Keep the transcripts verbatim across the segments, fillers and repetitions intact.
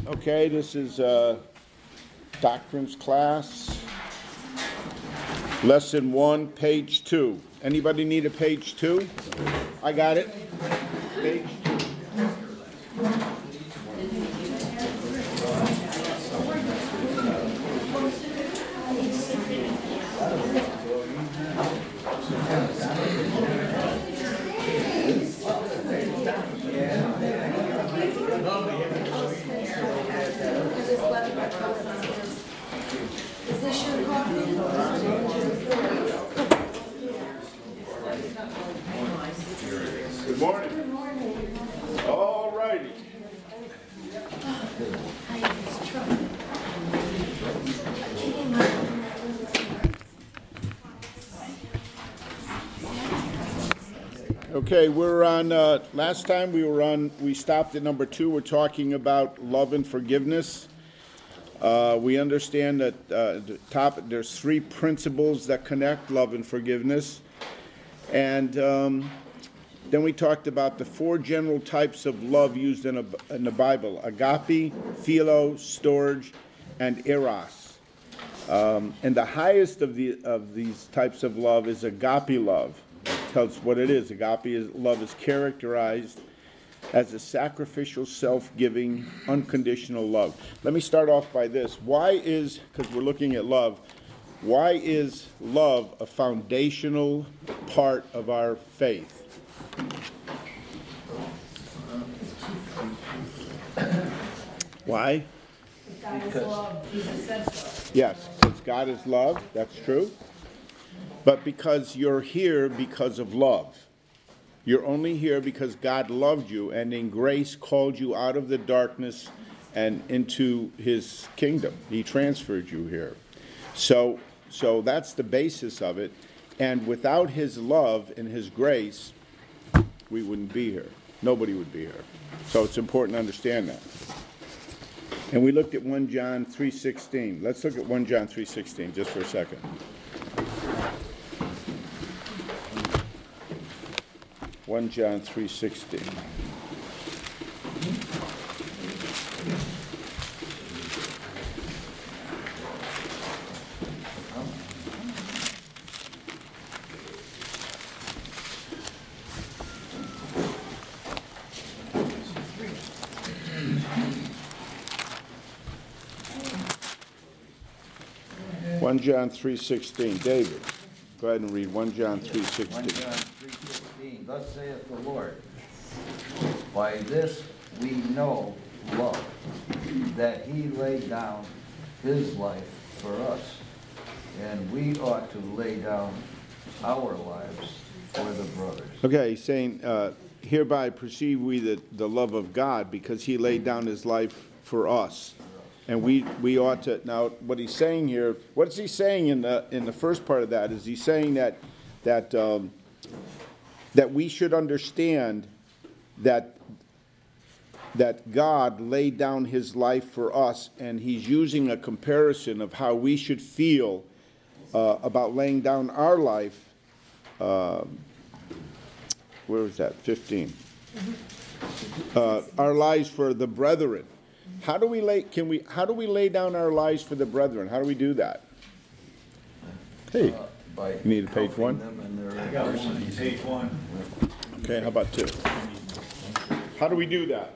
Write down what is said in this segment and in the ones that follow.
Okay, this is uh, Doctrines class, lesson one, page two. Anybody need a page two? I got it. Page two. Is this your coffee? Good morning. Good morning. All righty. I have this truck. I came out. Okay, we're on, uh, last time we were on, we stopped at number two. We're talking about love and forgiveness. Uh, we understand that uh, the top, there's three principles that connect love and forgiveness. And um, then we talked about the four general types of love used in, a, in the Bible: agape, philo, storge, and eros. Um, and the highest of the of these types of love is agape love. It tells what it is. Agape is, love is characterized as a sacrificial, self-giving, unconditional love. Let me start off by this. Why is, because we're looking at love, why is love a foundational part of our faith? Why? God is love, Jesus said so. Yes, because God is love, that's true. But because you're here because of love. You're only here because God loved you and in grace called you out of the darkness and into his kingdom. He transferred you here. So, so that's the basis of it. And without his love and his grace, we wouldn't be here. Nobody would be here. So it's important to understand that. And we looked at First John three sixteen. Let's look at First John three sixteen just for a second. First John three sixteen. First John three sixteen. David, go ahead and read First John three sixteen. First John three sixteen. Thus saith the Lord, by this we know love, that he laid down his life for us, and we ought to lay down our lives for the brothers. Okay, he's saying, uh, hereby perceive we the, the love of God, because he laid down his life for us. And we, we ought to, now what he's saying here, what is he saying in the in the first part of that? Is he saying that that um, that we should understand that that God laid down his life for us, and he's using a comparison of how we should feel uh, about laying down our life. Uh, where was that? fifteen. Uh, our lives for the brethren. How do we lay? Can we? How do we lay down our lives for the brethren? How do we do that? Hey, Uh, by you need a page helping one? them in their I got one, page one. Okay, how about two? How do we do that?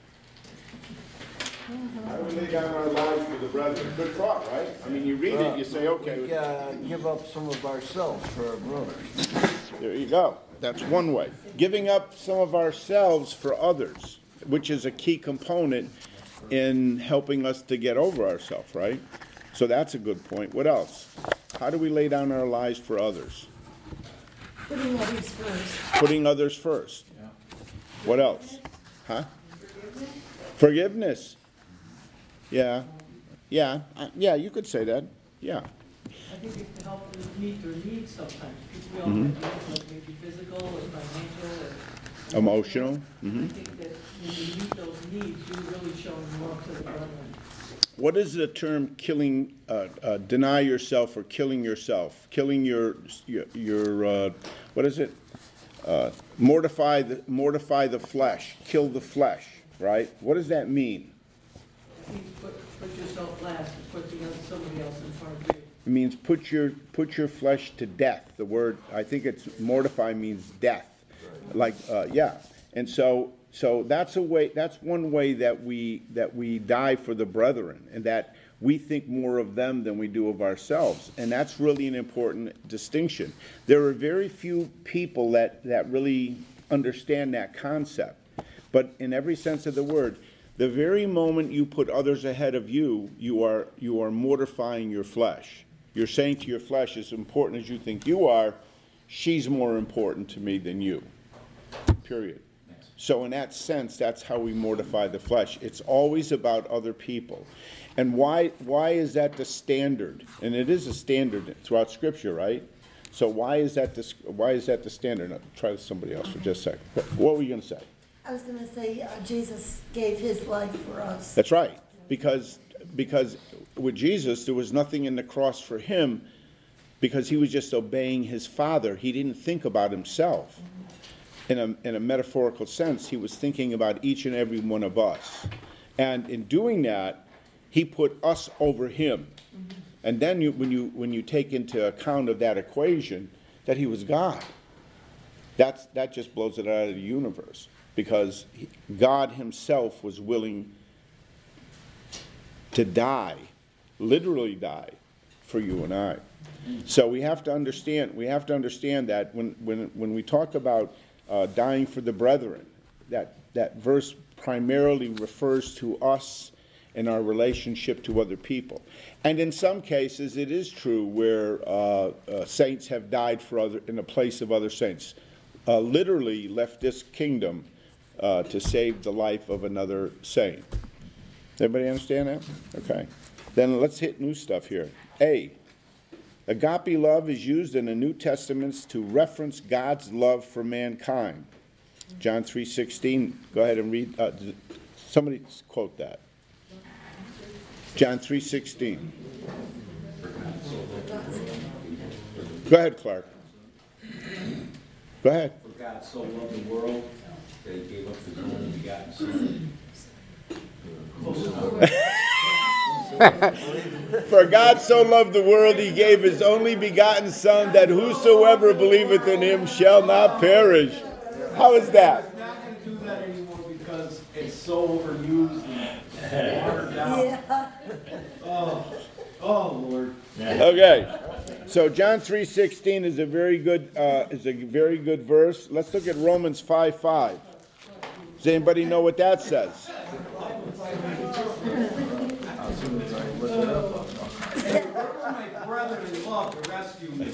How do we lay down our lives for the brethren? Good thought, right? I mean, you read it, you say, We okay, uh, give up some of ourselves for our brothers. there you go. That's one way. Giving up some of ourselves for others, which is a key component in helping us to get over ourselves, right? So that's a good point. What else? How do we lay down our lives for others? Putting others first. Putting others first. What else? Huh? Forgiveness. Yeah. Yeah. Uh, yeah, you could say that. Yeah. I think it can help us meet their needs sometimes, because we all Mhm. have needs, like maybe physical or financial or. Emotional. I hmm think that when you meet those needs, you're really showing love to the brethren. What is the term killing, uh, uh, deny yourself or killing yourself? Killing your, your, your uh, what is it? Uh, mortify the, mortify the flesh, kill the flesh, right? What does that mean? means put, put yourself last and put the other, somebody else in front of you. It means put your, put your flesh to death. The word, I think it's mortify means death. Like, uh, yeah. And so, so that's a way, that's one way that we, that we die for the brethren, and that we think more of them than we do of ourselves. And that's really an important distinction. There are very few people that, that really understand that concept. But in every sense of the word, the very moment you put others ahead of you, you are, you are mortifying your flesh. You're saying to your flesh, as important as you think you are, she's more important to me than you. Period. So in that sense, that's how we mortify the flesh. It's always about other people. And why, why is that the standard? And it is a standard throughout Scripture, right? So why is that the, why is that the standard? Now, try somebody else for just a second. What, what were you going to say? I was going to say, uh, Jesus gave his life for us. That's right. Because, because with Jesus, there was nothing in the cross for him, because he was just obeying his Father. He didn't think about himself. In a, in a metaphorical sense, he was thinking about each and every one of us. And in doing that, he put us over him. Mm-hmm. And then you, when you when you take into account of that equation, that he was God, that's, that just blows it out of the universe. Because he, God himself was willing to die, literally die, for you and I. So we have to understand, we have to understand that when, when, when we talk about uh, dying for the brethren, that, that verse primarily refers to us and our relationship to other people. And in some cases, it is true where uh, uh, saints have died for other, in the place of other saints, uh, literally left this kingdom uh, to save the life of another saint. Everybody understand that? Okay. Then let's hit new stuff here. A, agape love is used in the New Testament to reference God's love for mankind. John three sixteen, go ahead and read. Uh, somebody quote that. John three sixteen. Go ahead, Clark. Go ahead. For God so loved the world that he gave up his only begotten Son. For God so loved the world, he gave his only begotten Son, that whosoever believeth in him shall not perish. How is that? I'm not going to do that anymore because it's so overused and watered down. Yeah. Oh, oh, Lord. Okay. So John three sixteen is a very good uh, is a very good verse. Let's look at Romans five five. Does anybody know what that says? My brother in love to rescue me.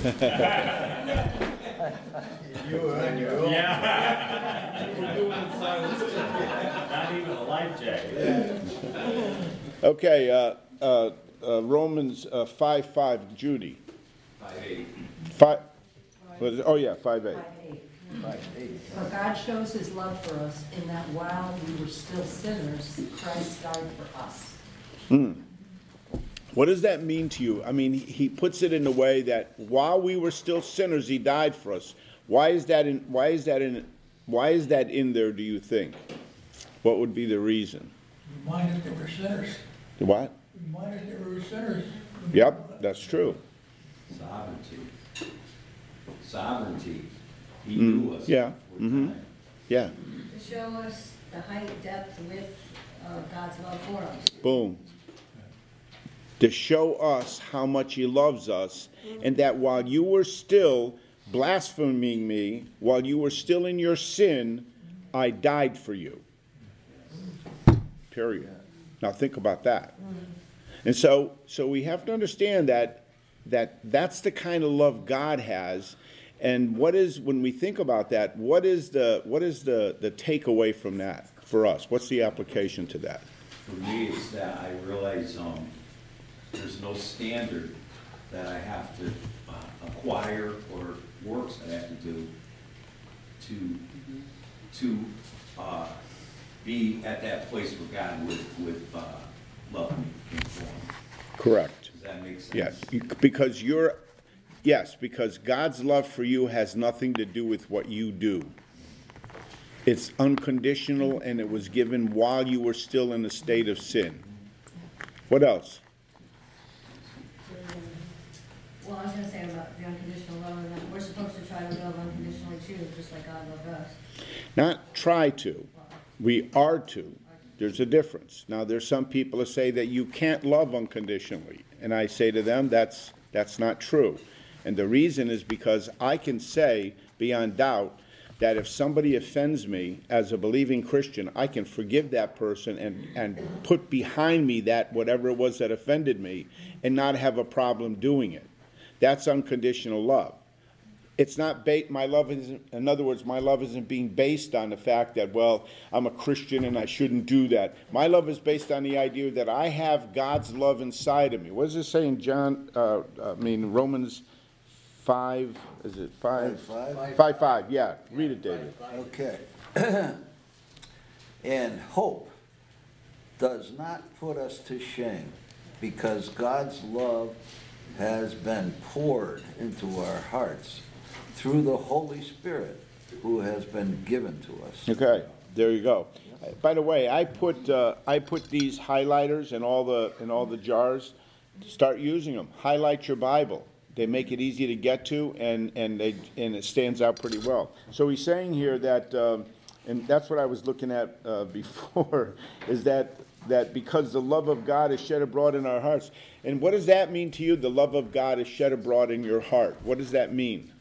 You and your Yeah. We're doing it in silence. Not even a life jacket. Okay, uh, uh, uh, Romans uh, five five. Judy. Five eight. Five. What is it? Oh yeah, five eight. For God shows his love for us in that while we were still sinners, Christ died for us. Mm. What does that mean to you? I mean, he puts it in a way that while we were still sinners, he died for us. Why is that in? Why is that in? Why is that in there? Do you think? What would be the reason? Remind us that we're sinners. What? Remind us that we're sinners. Yep, that's true. Sovereignty. Sovereignty. He Mm, knew us. yeah, before mhm. time. Yeah. To show us the height, depth, width of God's love for us. Boom. To show us how much he loves us, and that while you were still blaspheming me, while you were still in your sin, I died for you. Period. Now think about that. And so, so we have to understand that that that's the kind of love God has. And what is, when we think about that, what is the what is the the takeaway from that for us? What's the application to that? For me, it's that I realize um, there's no standard that I have to uh, acquire or works I have to do to to uh, be at that place where God would would uh, love me and for me. Correct. Does that make sense? Yes, you- because you're, yes, because God's love for you has nothing to do with what you do. It's unconditional, and it was given while you were still in a state of sin. What else? Well, I was gonna say about the unconditional love, and that we're supposed to try to love unconditionally too, just like God loved us. Not try to. We are to. There's a difference. Now, there's some people that say that you can't love unconditionally. And I say to them, that's, that's not true. And the reason is because I can say beyond doubt that if somebody offends me as a believing Christian, I can forgive that person and, and put behind me that whatever it was that offended me and not have a problem doing it. That's unconditional love. It's not, ba- my love isn't, in other words, my love isn't being based on the fact that, well, I'm a Christian and I shouldn't do that. My love is based on the idea that I have God's love inside of me. What does it say in John, uh, I mean, Romans five, is it five? Five, five? Five, five, yeah. Read it, David. Okay. And hope does not put us to shame, because God's love has been poured into our hearts through the Holy Spirit who has been given to us. Okay, there you go. By the way, I put uh, I put these highlighters in all the in all the jars. Start using them. Highlight your Bible. They make it easy to get to, and and they and it stands out pretty well. So he's saying here that, um, and that's what I was looking at uh, before, is that that because the love of God is shed abroad in our hearts. And what does that mean to you? The love of God is shed abroad in your heart. What does that mean?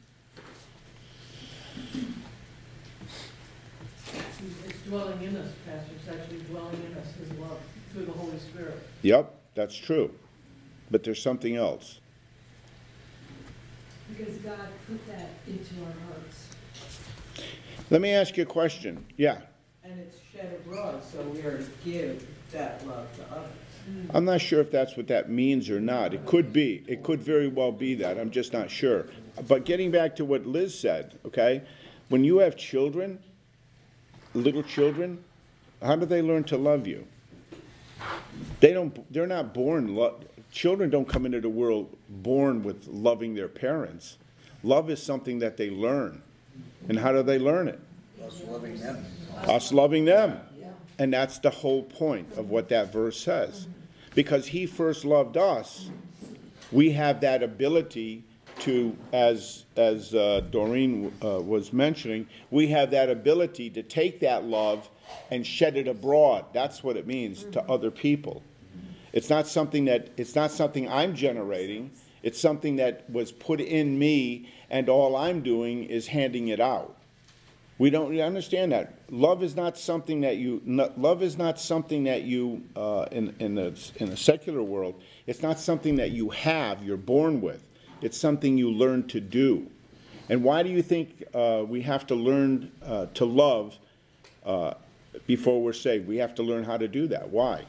It's dwelling in us, Pastor, it's actually dwelling in us, his love, through the Holy Spirit. Yep, that's true. But there's something else. Because God put that into our hearts. Let me ask you a question. Yeah. And it's shed abroad, so we are to give that love to others. I'm not sure if that's what that means or not. It could be. It could very well be that. I'm just not sure. But getting back to what Liz said, okay, when you have children, little children, how do they learn to love you? They don't. They're not born. Lo- children don't come into the world born with loving their parents. Love is something that they learn. And how do they learn it? Us loving them. Us loving them. And that's the whole point of what that verse says. Because he first loved us, we have that ability to, as as uh, Doreen uh, was mentioning, we have that ability to take that love and shed it abroad. That's what it means to other people. It's not something that it's not something I'm generating. It's something that was put in me, and all I'm doing is handing it out. We don't understand that. Love is not something that you. No, love is not something that you uh, in in the in the secular world. It's not something that you have. You're born with. It's something you learn to do. And why do you think uh, we have to learn uh, to love uh, before we're saved? We have to learn how to do that. Why?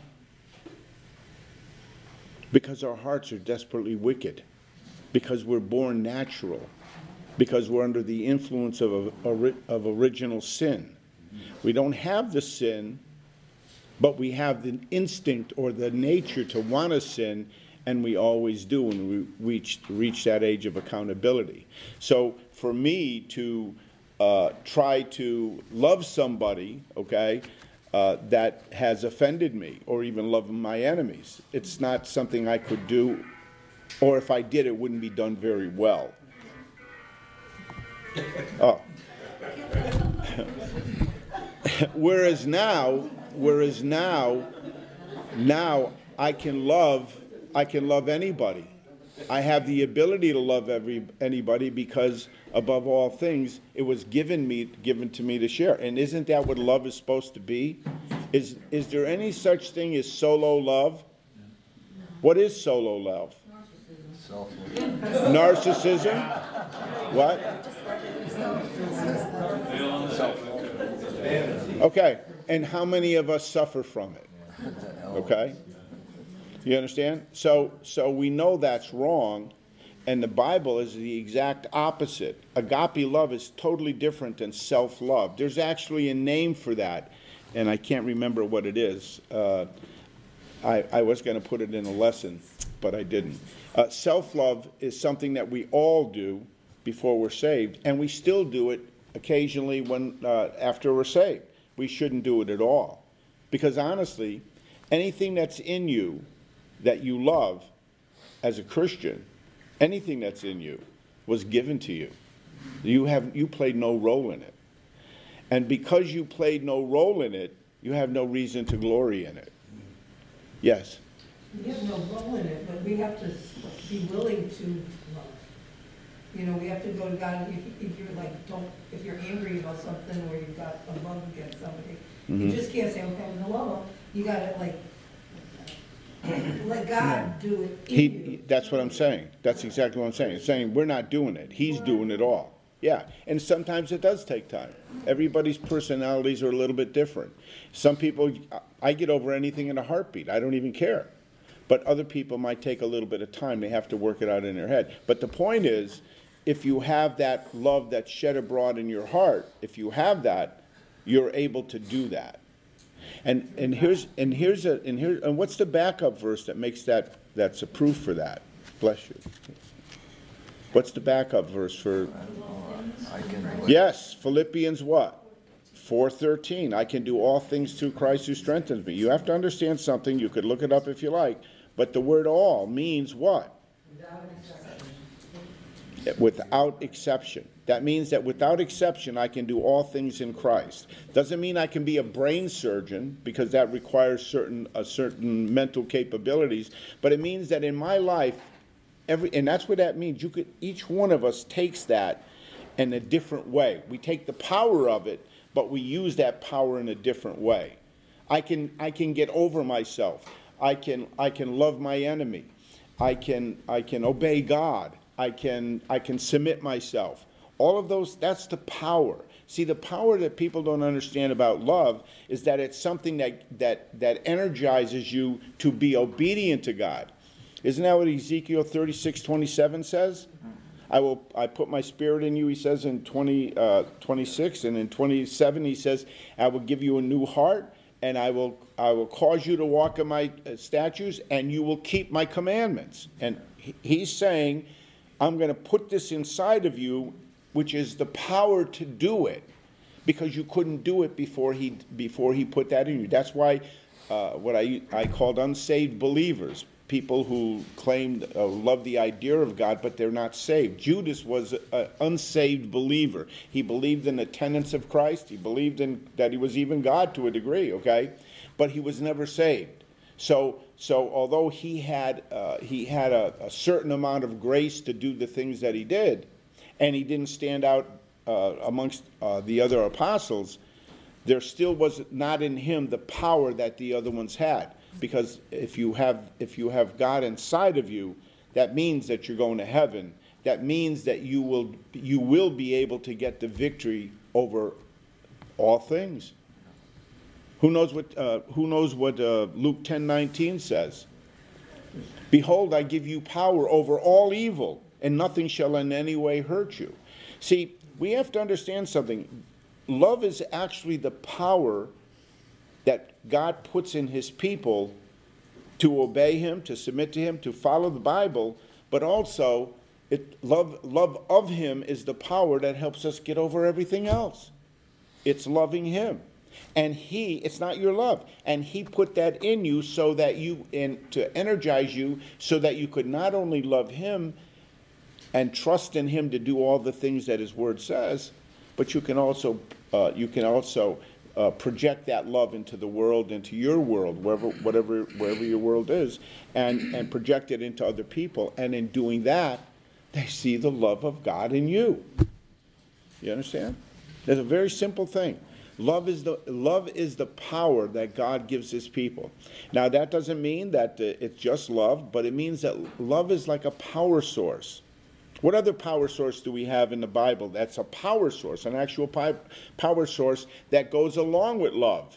Because our hearts are desperately wicked. Because we're born natural. Because we're under the influence of, a, of original sin. We don't have the sin, but we have the instinct or the nature to want to sin, and we always do when we reach, reach that age of accountability. So for me to uh, try to love somebody, okay, uh, that has offended me, or even love my enemies, it's not something I could do, or if I did, it wouldn't be done very well. Oh. Whereas now, whereas now, now I can love, I can love anybody. I have the ability to love every anybody because above all things, it was given me, given to me to share. And isn't that what love is supposed to be? Is is there any such thing as solo love? What is solo love? Narcissism. What? Okay, and how many of us suffer from it? Okay? You understand? So so we know that's wrong, and the Bible is the exact opposite. Agape love is totally different than self-love. There's actually a name for that, and I can't remember what it is. Uh, I, I was going to put it in a lesson, but I didn't. Uh, self-love is something that we all do before we're saved, and we still do it occasionally when uh, after we're saved. We shouldn't do it at all, because honestly, anything that's in you that you love as a Christian, anything that's in you, was given to you. You have you played no role in it. And because you played no role in it, you have no reason to glory in it. Yes? We have no role in it, but we have to be willing to love. You know, we have to go to God, if, if you're like, don't, if you're angry about something or you've got a love against somebody, you Mhm. just can't say, okay, I'm gonna love them. You gotta like, let God do it in He, you. that's what I'm saying. That's exactly what I'm saying. It's saying we're not doing it. He's doing it all. Yeah, and sometimes it does take time. Everybody's personalities are a little bit different. Some people, I get over anything in a heartbeat. I don't even care. But other people might take a little bit of time. They have to work it out in their head. But the point is, if you have that love that's shed abroad in your heart, if you have that, you're able to do that. And and here's and here's a and here and what's the backup verse that makes that that's a proof for that? Bless you. What's the backup verse for? I can. Yes, Philippians what? four thirteen. I can do all things through Christ who strengthens me. You have to understand something. You could look it up if you like. But the word all means what? Without exception. That means that without exception, I can do all things in Christ. Doesn't mean I can be a brain surgeon, because that requires certain a certain mental capabilities. But it means that in my life, every and that's what that means. You could each one of us takes that in a different way. We take the power of it, but we use that power in a different way. I can I can get over myself. I can I can love my enemy. I can I can obey God. I can I can submit myself. All of those, that's the power. See, the power that people don't understand about love is that it's something that that that energizes you to be obedient to God. Isn't that what Ezekiel thirty-six twenty-seven says? I will I put my spirit in you, he says in twenty, uh, twenty-six, and in twenty-seven he says, I will give you a new heart, and I will I will cause you to walk in my statutes, and you will keep my commandments. And he, he's saying, I'm going to put this inside of you, which is the power to do it, because you couldn't do it before he before he put that in you. That's why uh, what I I called unsaved believers, people who claimed uh, love the idea of God, but they're not saved. Judas was an unsaved believer. He believed in the tenets of Christ. He believed in that he was even God to a degree, okay, but he was never saved. So, so although he had uh, he had a, a certain amount of grace to do the things that he did, and he didn't stand out uh, amongst uh, the other apostles, there still was not in him the power that the other ones had. Because if you have if you have God inside of you, that means that you're going to heaven. That means that you will you will be able to get the victory over all things. Who knows what uh, who knows what uh, Luke ten nineteen says? Behold, I give you power over all evil, and nothing shall in any way hurt you. See, we have to understand something. Love is actually the power that God puts in his people to obey him, to submit to him, to follow the Bible, but also it, love, love of him is the power that helps us get over everything else. It's loving him. And he, it's not your love. And he put that in you so that you, in, to energize you, so that you could not only love him and trust in him to do all the things that his word says, but you can also, uh, you can also Uh, project that love into the world, into your world, wherever, whatever, wherever your world is, and, and project it into other people. And in doing that, they see the love of God in you. You understand? It's a very simple thing. Love is the love is the power that God gives his people. Now, that doesn't mean that uh, it's just love, but it means that love is like a power source. What other power source do we have in the Bible that's a power source, an actual power source that goes along with love?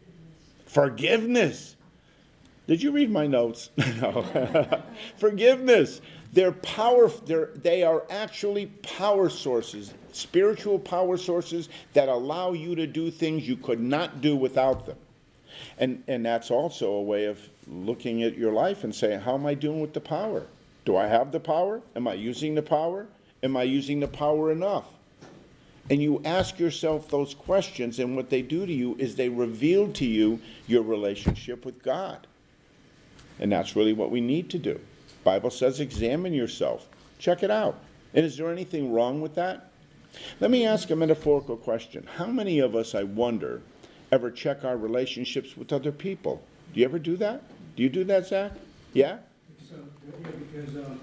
Forgiveness. Did you read my notes? No. Forgiveness. They're power, they're, they are actually power sources, spiritual power sources that allow you to do things you could not do without them. And, and that's also a way of looking at your life and saying, how am I doing with the power? Do I have the power? Am I using the power? Am I using the power enough? And you ask yourself those questions, and what they do to you is they reveal to you your relationship with God. And that's really what we need to do. Bible says examine yourself. Check it out. And is there anything wrong with that? Let me ask a metaphorical question. How many of us, I wonder, ever check our relationships with other people? Do you ever do that? Do you do that, Zach? Yeah? So, yeah, because um,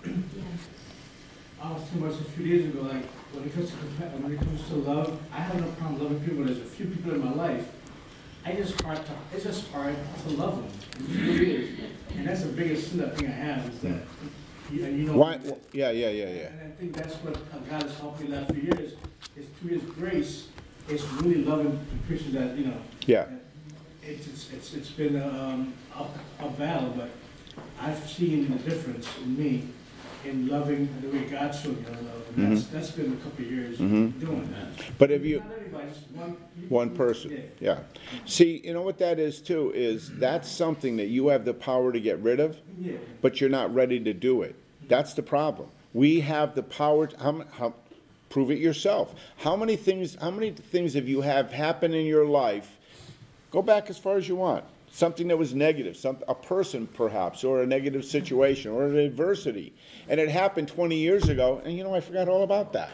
I was talking about this a few days ago, like, when it comes to compa- when it comes to love, I have no problem loving people. There's a few people in my life, I just hard to, it's just hard to love them. It really is. And that's the biggest sin I think I have, is that, you- and you know. Why? Yeah, yeah, yeah, yeah. And I think that's what uh, God has helped me the last few years, is through His grace, it's really loving the Christians that, you know. Yeah. It's, it's, it's, it's been a, um, a, a battle, but I've seen the difference in me in loving the way God showed me how to love. And that's, that's been a couple of years Mhm. doing that. But have you... Not everybody, just one. One person, Yeah. yeah. See, you know what that is too, is that's something that you have the power to get rid of, Yeah. but you're not ready to do it. That's the problem. We have the power, to, how, how, prove it yourself. How many things, how many things have you have happen in your life? Go back as far as you want. Something that was negative, some, a person perhaps, or a negative situation, or an adversity. And it happened twenty years ago, and you know, I forgot all about that.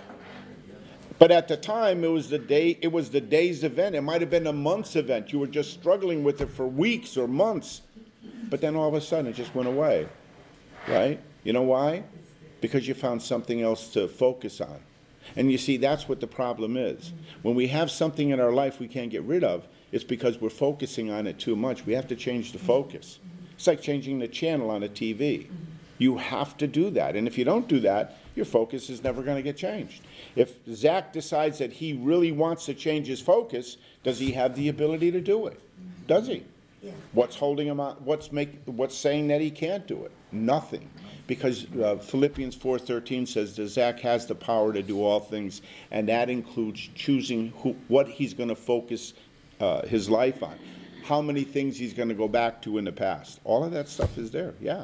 But at the time, it was the day, it was the day's event. It might have been a month's event. You were just struggling with it for weeks or months. But then all of a sudden, it just went away, right? You know why? Because you found something else to focus on. And you see, that's what the problem is. When we have something in our life we can't get rid of, it's because we're focusing on it too much. We have to change the focus. It's like changing the channel on a T V. You have to do that. And if you don't do that, your focus is never going to get changed. If Zach decides that he really wants to change his focus, does he have the ability to do it? Does he? Yeah. What's holding him out? What's make? What's saying that he can't do it? Nothing. Because uh, Philippians four thirteen says that Zach has the power to do all things, and that includes choosing who, what he's going to focus uh, his life on, how many things he's going to go back to in the past. All of that stuff is there. Yeah.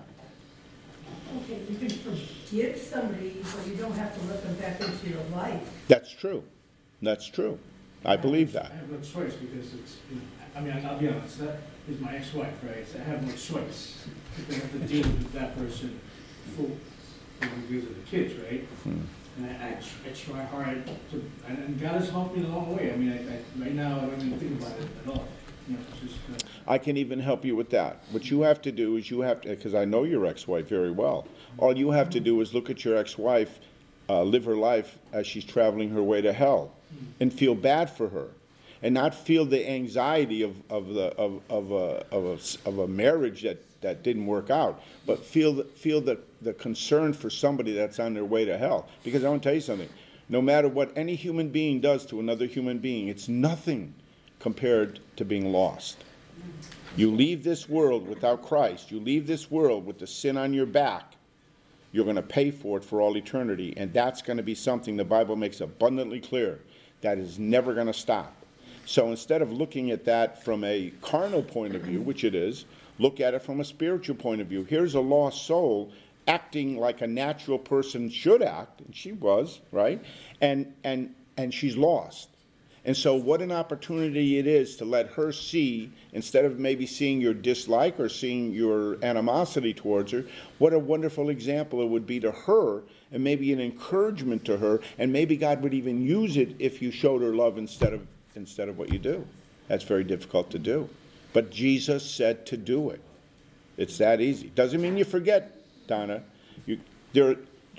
Okay, you can forgive somebody, but you don't have to let them back into your life. That's true. That's true. I believe that. I have no choice because it's, you know, I mean, I'll be honest, that is my ex-wife, right? So I have no choice. I have to deal with that person for, for because of the kids, right? Hmm. And I, I, tr- I try hard to, and, and God has helped me along the way. I mean, I, I, right now, I don't even think about it at all. You know, it's just, uh, I can even help you with that. What you have to do is you have to, because I know your ex-wife very well. All you have to do is look at your ex-wife uh, live her life as she's traveling her way to hell, and feel bad for her, and not feel the anxiety of, of the of, of a of a of a marriage that, that didn't work out, but feel the, feel the, the concern for somebody that's on their way to hell. Because I want to tell you something. No matter what any human being does to another human being, it's nothing compared to being lost. You leave this world without Christ. You leave this world with the sin on your back. You're going to pay for it for all eternity, and that's going to be something the Bible makes abundantly clear. That is never going to stop. So instead of looking at that from a carnal point of view, which it is, look at it from a spiritual point of view. Here's a lost soul acting like a natural person should act, and she was, right? And and and she's lost. And so what an opportunity it is to let her see, instead of maybe seeing your dislike or seeing your animosity towards her, what a wonderful example it would be to her, and maybe an encouragement to her, and maybe God would even use it if you showed her love instead of instead of what you do. That's very difficult to do. But Jesus said to do it. It's that easy. Doesn't mean you forget, Donna. You, there,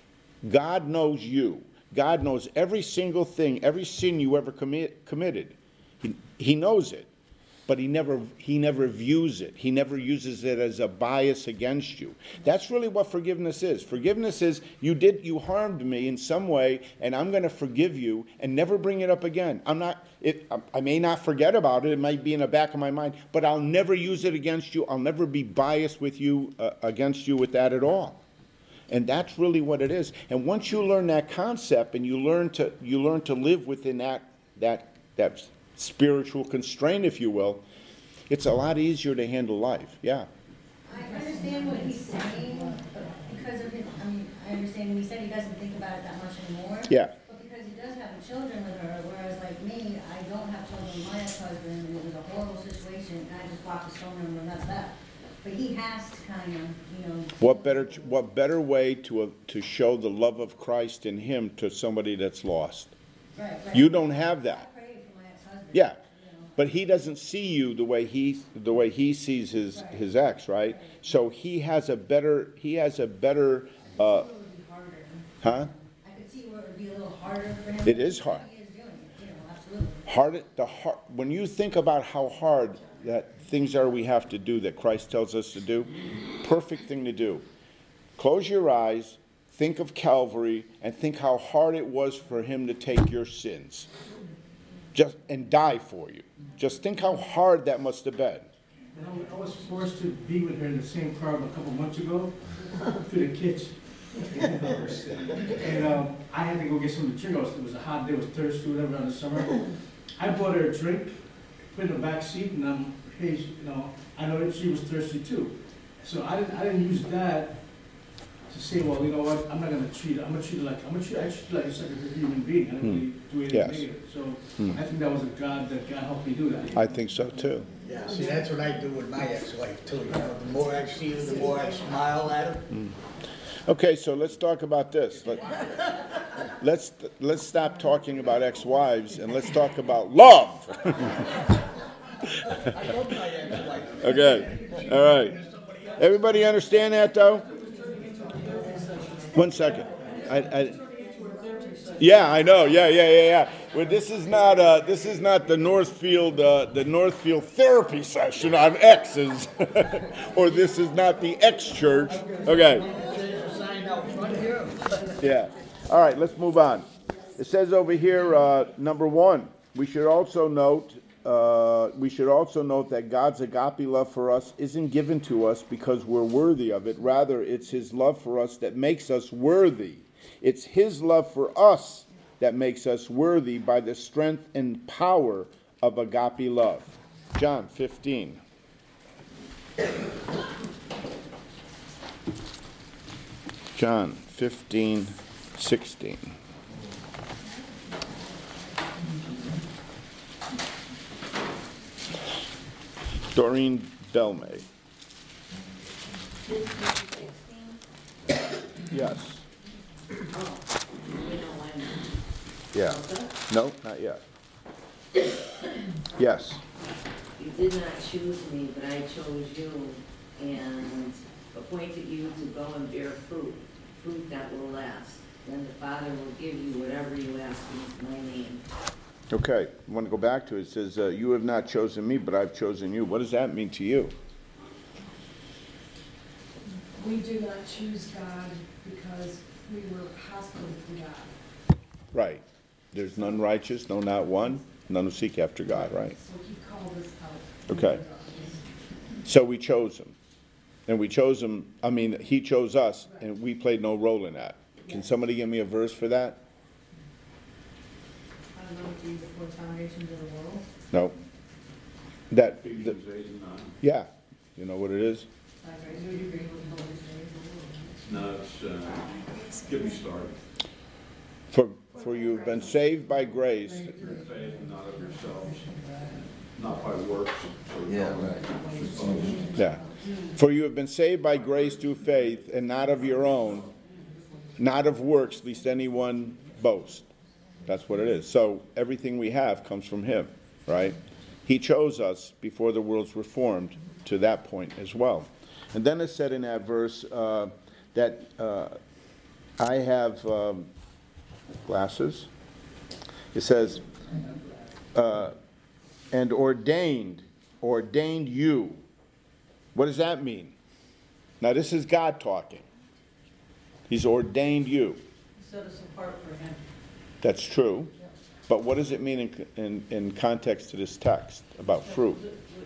God knows you. God knows every single thing, every sin you ever commit, committed. He, he knows it, but he never, he never views it. He never uses it as a bias against you. That's really what forgiveness is. Forgiveness is, you did, you harmed me in some way, and I'm going to forgive you and never bring it up again. I'm not, it, I may not forget about it. It might be in the back of my mind, but I'll never use it against you. I'll never be biased with you, uh, against you with that at all. And that's really what it is. And once you learn that concept, and you learn to you learn to live within that that that spiritual constraint, if you will, it's a lot easier to handle life. Yeah. I understand what he's saying, because of his, I mean, I understand when he said he doesn't think about it that much anymore. Yeah. But because he does have children with her, whereas like me, I don't have children with my ex-husband, and it was a horrible situation, and I just blocked his phone number, and that's that. But he has to kind of, you know. What better, what better way to, uh, to show the love of Christ in him to somebody that's lost? Right, right. You don't have that. I prayed for my ex-husband. Yeah, you know. but he doesn't see you the way he, the way he sees his, Right. his ex, right? So he has a better, he has a better, uh, It would be harder. huh? I could see where it would be a little harder for him. It is hard. He is doing it, you know, absolutely. Hard, the hard, when you think about how hard that things are we have to do that Christ tells us to do, perfect thing to do. Close your eyes, think of Calvary, and think how hard it was for him to take your sins. Just, and die for you. Just think how hard that must have been. And I was- I was forced to be with her in the same car a couple months ago, to the kids. And um, I had to go get something to drink. I was- It was a hot day, it was thirsty, whatever, in the summer. I bought her a drink, put it in the back seat, and um, hey, she- you know, I know that she was thirsty too. So I didn't, I didn't use that to say, well, you know what, I'm not gonna treat her, I'm gonna treat her like, I'm gonna treat her, I treat her like just like a human being. I didn't really do anything Yes. negative. So Hmm. I think that was a God, that God helped me do that. I think so too. Yeah, see, that's what I do with my ex-wife too, you know, the more I see her, the more I smile at her. Okay, so let's talk about this. Let- Let's, let's stop talking about ex-wives and let's talk about love. I love my ex-wife. Okay, all right. Everybody understand that, though? One second. I, I, yeah, I know. Yeah, yeah, yeah, yeah. Well, this is not, uh, this is not the Northfield, uh, the Northfield therapy session on exes, or this is not the ex church. Okay. Change the sign out front here. Yeah. All right, let's move on. It says over here, uh, number one, we should also note, uh, we should also note that God's agape love for us isn't given to us because we're worthy of it. Rather, it's his love for us that makes us worthy. It's his love for us that makes us worthy by the strength and power of agape love. John fifteen. John fifteen, sixteen. Doreen Belmay. Yes. Yeah. No, not yet. Yes. You did not choose me, but I chose you and appointed you to go and bear fruit, fruit that will last. Then the Father will give you whatever you ask in my name. Okay, I want to go back to it. It says, uh, you have not chosen me, but I've chosen you. What does that mean to you? We do not choose God because we were hostile to God. Right. There's none righteous, no, not one. None who seek after God, right? So he called us out. Okay. So we chose him. And we chose him, I mean, he chose us, and we played no role in that. Can somebody give me a verse for that? I don't know if you before the foundations of the world. No. That, the, yeah. You know what it is? Like, I knew you agree with the Holy Spirit. No, it's, uh, get me started. For, for you have been saved by grace. Through faith, not of yourselves, not by works. so Yeah, no one right. should boast. Yeah. For you have been saved by grace through faith, and not of your own, not of works, lest anyone boast. That's what it is. So everything we have comes from him, right? He chose us before the worlds were formed to that point as well. And then it said in that verse uh, that uh, I have um, glasses. It says, uh, and ordained, ordained you. What does that mean? Now this is God talking. He's ordained you. Set us apart for him. That's true. But what does it mean in, in, in context to this text about fruit?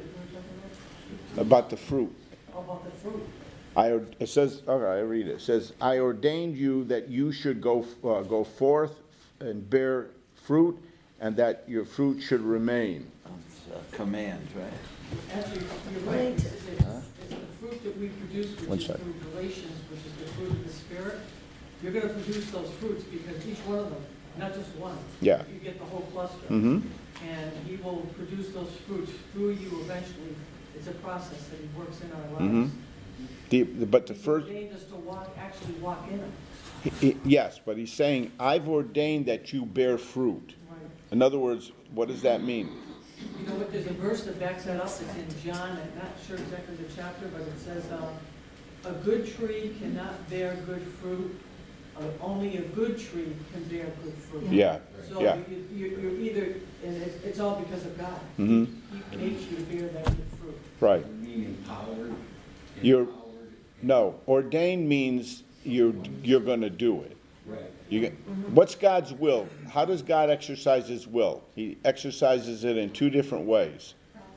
About the fruit. How about the fruit? I, it says, okay, I read it. It says, I ordained you that you should go, uh, go forth and bear fruit, and that your fruit should remain. It's a command, right? Actually, you're right. It's, it's, it's the fruit that we produce, One which is second. through Galatians, which is the fruit of the Spirit. You're gonna produce those fruits because each one of them, not just one. Yeah. You get the whole cluster. Mm-hmm. And he will produce those fruits through you eventually, It's a process that he works in our Mhm. lives. The, but the He's first, ordained us to walk, actually walk in them. he- he- yes, but he's saying, I've ordained that you bear fruit. Right. In other words, what does that mean? You know what, there's a verse that backs that up, it's in John, I'm not sure exactly the chapter, but it says, um, a good tree cannot bear good fruit, uh, only a good tree can bear good fruit. Yeah, So yeah. you, you- you're either, and it's, it's all because of God. hmm He makes you bear that good fruit. right. You mean empowered? You're- Empowered? No, ordained means you're, you're gonna do it. Right. You get, what's God's will? How does God exercise his will? He exercises it in two different ways.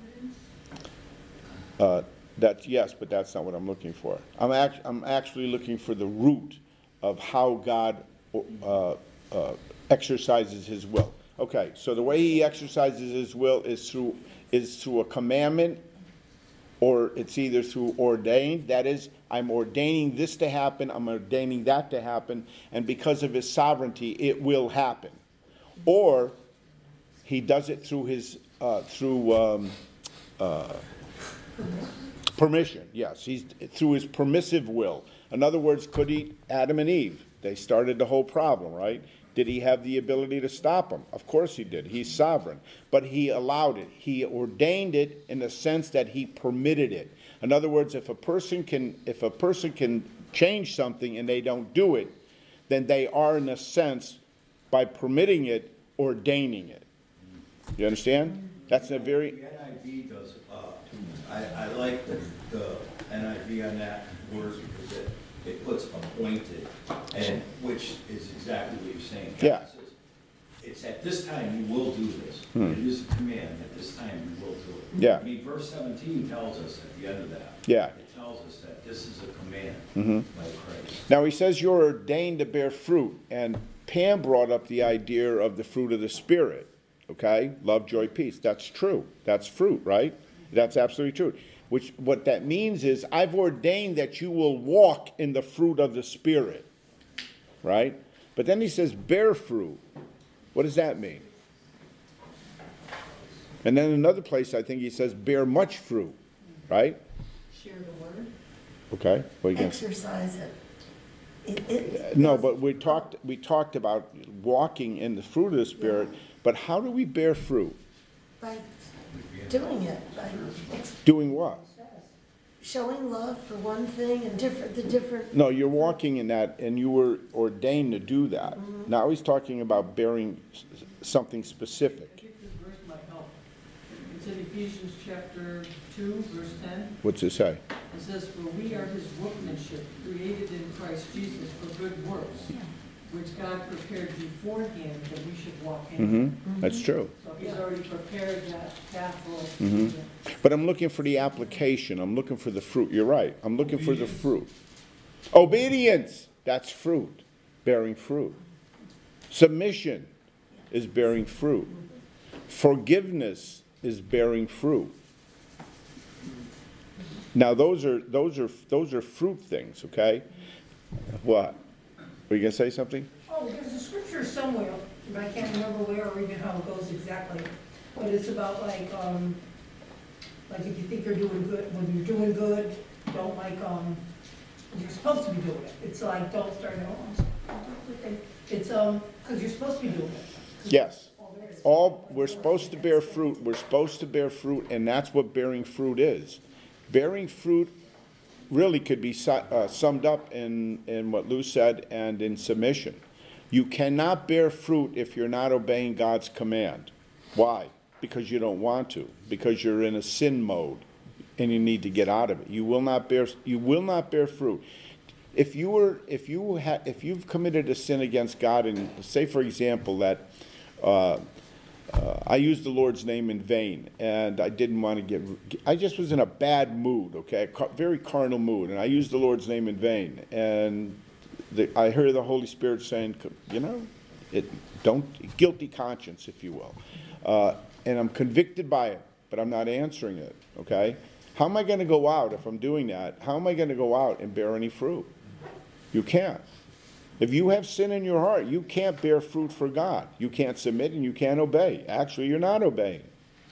Uh, that's, yes, but that's not what I'm looking for. I'm act, I'm actually looking for the root of how God, uh, uh, exercises his will. Okay, so the way he exercises his will is through, is through a commandment, or it's either through ordained, that is, I'm ordaining this to happen, I'm ordaining that to happen, and because of his sovereignty, it will happen. Or he does it through his, uh, through um, uh, permission, yes, he's through his permissive will. In other words, could he, Adam and Eve, they started the whole problem, right? Did he have the ability to stop them? Of course he did. He's sovereign. But he allowed it. He ordained it in the sense that he permitted it. In other words, if a person can, if a person can change something and they don't do it, then they are, in a sense, by permitting it, ordaining it. You understand? That's a very... The N I V does, uh, I, I like the, the N I V on that word because it, it puts appointed, and which is exactly what you're saying. God Yeah. says, it's at this time you will do this. Hmm. It is a command, at this time you will do it. Yeah. I mean, verse seventeen tells us at the end of that. Yeah. It tells us that this is a command Mhm. by Christ. Now, he says you're ordained to bear fruit, and Pam brought up the idea of the fruit of the Spirit, okay? Love, joy, peace. That's true. That's fruit, right? That's absolutely true. Which, what that means is, I've ordained that you will walk in the fruit of the Spirit, right? But then he says, bear fruit. What does that mean? And then another place, I think he says, bear much fruit, right? Share the word. Okay, what are you gonna say? Exercise it. It, it. No, but we talked, we talked about walking in the fruit of the Spirit, but how do we bear fruit? By doing it, by ex- Doing what? showing love for one thing and different, the different, No, you're walking in that, and you were ordained to do that. Now he's talking about bearing s- something I specific. think this verse might help. It's in Ephesians chapter two, verse ten. What's it say? It says, "For we are his workmanship, created in Christ Jesus for good works, which God prepared beforehand that we should walk in." Mm-hmm, that's true. So he's already prepared that path for us. Mhm. But I'm looking for the application, I'm looking for the fruit, you're right, I'm looking for the fruit. Obedience, that's fruit, bearing fruit. Submission is bearing fruit. Forgiveness is bearing fruit. Now, those are, those are, those are fruit things, okay? What? Were you gonna say something? Oh, there's a scripture somewhere, but I can't remember where or even how it goes exactly. But it's about like, um, like if you think you're doing good, when you're doing good, don't like, um, you're supposed to be doing it. It's like, don't start at all. It's, um, because you're supposed to be doing it. Yes. All, we're supposed to bear fruit, we're supposed to bear fruit, and that's what bearing fruit is. Bearing fruit really could be su- uh, summed up in, in what Lou said and in submission. You cannot bear fruit if you're not obeying God's command. Why? Because you don't want to, because you're in a sin mode and you need to get out of it. You will not bear, you will not bear fruit. If you were, if you ha, if you've committed a sin against God, and say for example that uh, uh, I used the Lord's name in vain, and I didn't want to get, I just was in a bad mood, okay, a car, very carnal mood, and I used the Lord's name in vain, and the, I heard the Holy Spirit saying, you know, it don't, guilty conscience, if you will, uh, and I'm convicted by it, but I'm not answering it, okay? How am I going to go out if I'm doing that? How am I going to go out and bear any fruit? You can't. If you have sin in your heart, you can't bear fruit for God. You can't submit and you can't obey. Actually, you're not obeying.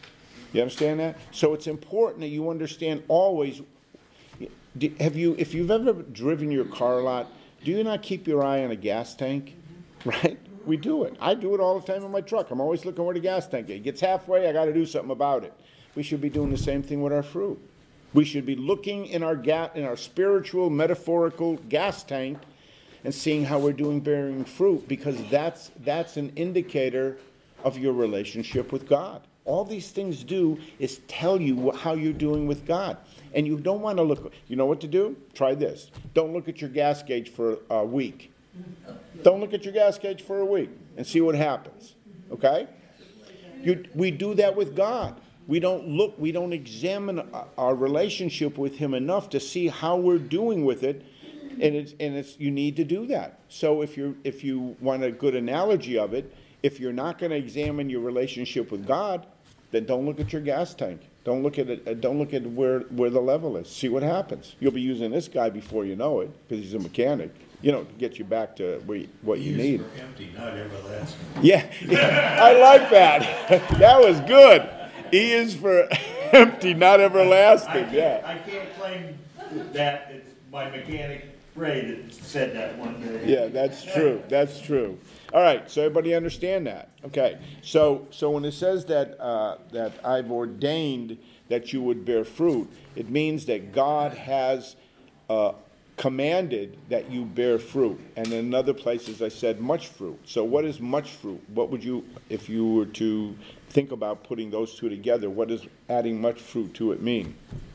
You understand that? So it's important that you understand always. Do- Have you, if you've ever driven your car a lot, do you not keep your eye on a gas tank? Right? We do it. I do it all the time in my truck. I'm always looking where the gas tank is. It gets halfway, I got to do something about it. We should be doing the same thing with our fruit. We should be looking in our ga- in our spiritual, metaphorical gas tank and seeing how we're doing bearing fruit, because that's that's an indicator of your relationship with God. All these things do is tell you how you're doing with God. And you don't want to look, you know what to do? Try this. Don't look at your gas gauge for a week. Don't look at your gas gauge for a week and see what happens. Okay? You, we do that with God. We don't look, we don't examine our relationship with Him enough to see how we're doing with it. And it's, and it's, you need to do that. So if you're, if you want a good analogy of it, if you're not going to examine your relationship with God, then don't look at your gas tank. Don't look at it. Don't look at where, where the level is. See what happens. You'll be using this guy before you know it, because he's a mechanic. You know, to get you back to where you, what you need. For empty, not everlasting. Yeah, yeah, I like that. That was good. E is for empty, not everlasting. I can't, Yeah. I can't claim that. It's my mechanic Ray that said that one day. Yeah, that's true. That's true. All right, so everybody understand that? Okay. So, so when it says that uh, that I've ordained that you would bear fruit, it means that God has uh, commanded that you bear fruit. And in other places, I said much fruit. So, what is much fruit? What would you, if you were to think about putting those two together, what does adding much fruit to it mean?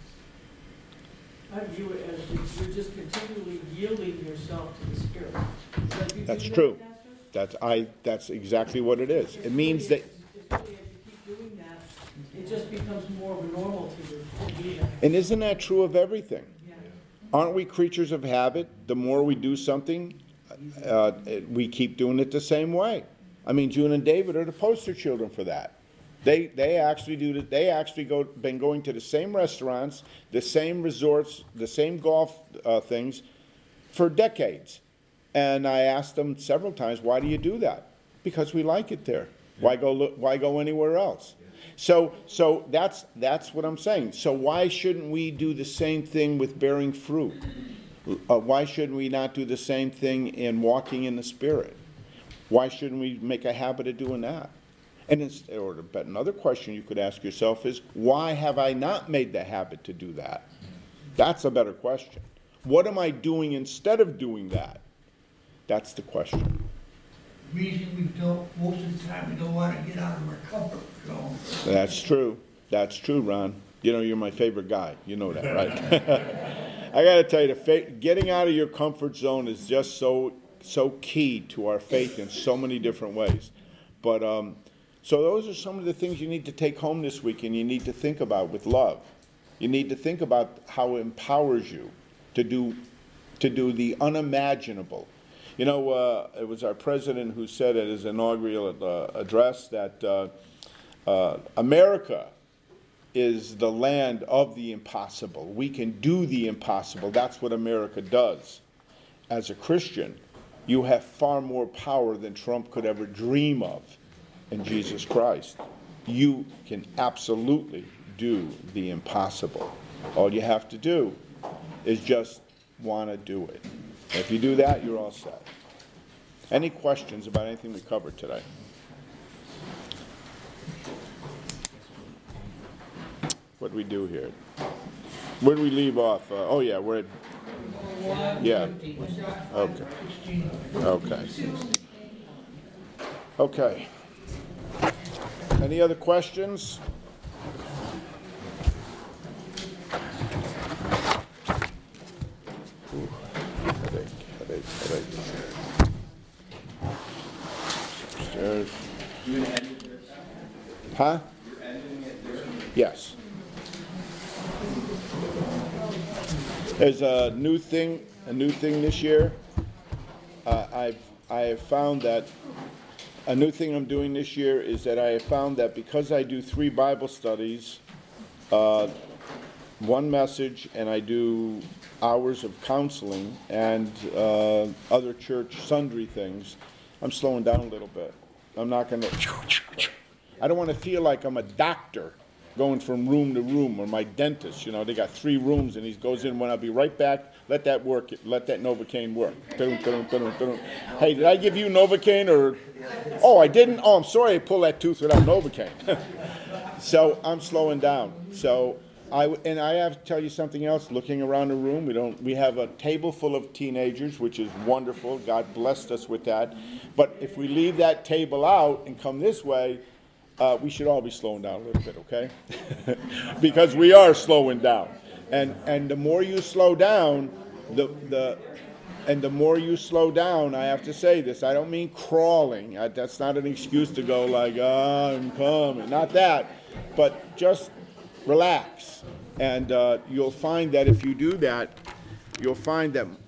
I view it as if you're just continually yielding yourself to the Spirit. Is that you That's do that, true. Pastor? That's I. That's exactly what it is. It means that. Especially as you keep doing that, it just becomes more of a normal to you to do that. And isn't that true of everything? Yeah. Aren't we creatures of habit? The more we do something, uh, we keep doing it the same way. I mean, June and David are the poster children for that. They they actually do. They actually go been going to the same restaurants, the same resorts, the same golf uh, things for decades. And I asked them several times, "Why do you do that?" Because we like it there. Why go look, Why go anywhere else? So so that's that's what I'm saying. So why shouldn't we do the same thing with bearing fruit? Uh, why shouldn't we not do the same thing in walking in the Spirit? Why shouldn't we make a habit of doing that? And it's, or but another question you could ask yourself is, why have I not made the habit to do that? That's a better question. What am I doing instead of doing that? That's the question. Reason we don't, most of the time, we don't want to get out of our comfort zone. That's true. That's true, Ron. You know, you're my favorite guy. You know that, right? I got to tell you, the fa- getting out of your comfort zone is just so so key to our faith in so many different ways. But um, so those are some of the things you need to take home this week, and you need to think about with love. You need to think about how it empowers you to do to do the unimaginable. You know, uh, it was our president who said at his inaugural uh, address that uh, uh, America is the land of the impossible. We can do the impossible. That's what America does. As a Christian, you have far more power than Trump could ever dream of in Jesus Christ. You can absolutely do the impossible. All you have to do is just want to do it. If you do that, you're all set. Any questions about anything we covered today? What do we do here? Where do we leave off? Uh, oh, yeah, we're at... Yeah. Okay. Okay. Okay. Any other questions? Ooh, headache, headache, headache. Upstairs. Huh? Yes. There's a new thing, a new thing this year. Uh, I've I have found that a new thing I'm doing this year is that I have found that because I do three Bible studies, uh, one message, and I do hours of counseling and uh, other church sundry things, I'm slowing down a little bit. I'm not going to. I don't want to feel like I'm a doctor going from room to room, or my dentist, you know, they got three rooms, and he goes in when I'll be right back, let that work, let that Novocaine work. Dun, dun, dun, dun, dun. Hey, did I give you Novocaine, or, oh, I didn't? Oh, I'm sorry I pulled that tooth without Novocaine. So I'm slowing down. So I, and I have to tell you something else, looking around the room, we don't, we have a table full of teenagers, which is wonderful, God blessed us with that. But if we leave that table out and come this way, Uh, we should all be slowing down a little bit, okay? Because we are slowing down. And and the more you slow down, the the and the more you slow down, I have to say this, I don't mean crawling. I, that's not an excuse to go like, oh, I'm coming. Not that. But just relax. And uh, you'll find that if you do that, you'll find that